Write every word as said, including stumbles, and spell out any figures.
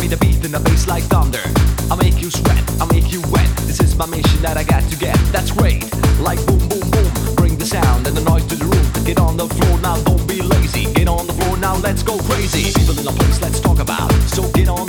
play the beat in the bass like thunder. I make you sweat, I make you wet. This is my mission that I got to get. That's great, like boom, boom, boom. Bring the sound and the noise to the room. Get on the floor now, don't be lazy. Get on the floor now, let's go crazy. People in the place, let's talk about. So get on